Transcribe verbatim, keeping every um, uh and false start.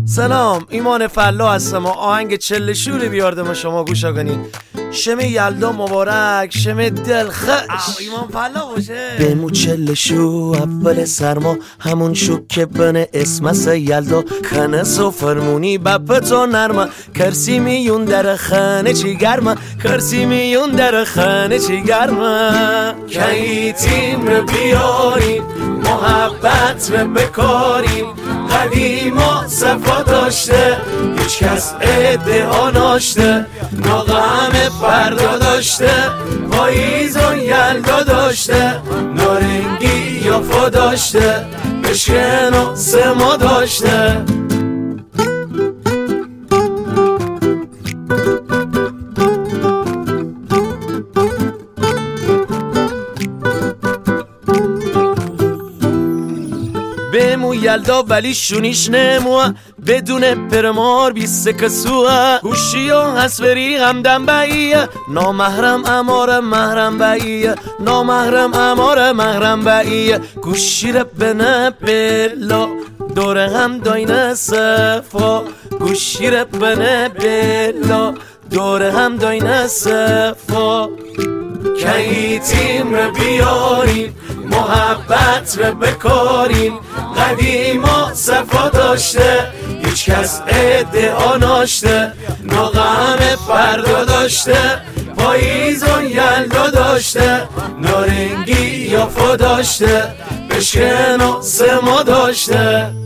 سلام، ایمان فلا هستم و آهنگ چله شوری بیاردم شما گوش کنین. شمه یلدا مبارک، شمه دلخش ایمان فلا باشه. بمو چله شو اول سرما، همون شو که بنه اسمس یلدا کنه سو فرمونی بپ تو نرمه، کرسی میون در خانه چی گرمه، کرسی میون در خانه چی گرمه. کی تیم رو بیاریم، محبت رو بکاریم، قدیما صفا داشته هیچ کس ادعا ناشته، ناغم فردا داشته پاییز و یلدا داشته، نارنگی یافا داشته بشکن و سما داشته. بمو یلدا ولی شونیش نموه، بدون پرمار بیسته کسوه، گوشی و هسوری غمدن باییه، نامحرم امار محرم باییه، نامحرم امار محرم باییه. گوشی رو بنه بلا دوره هم داینه صفا، گوشی رو بنه بلا دوره هم داینه صفا. کی تیم رو بیاریم، محبت رو بکاریم، قدیما صفا داشته هیچ کس ادعا ناشته، ناغم فردا داشته پاییز و یلدا داشته، نارنگی یافا داشته بشکن و سما داشته.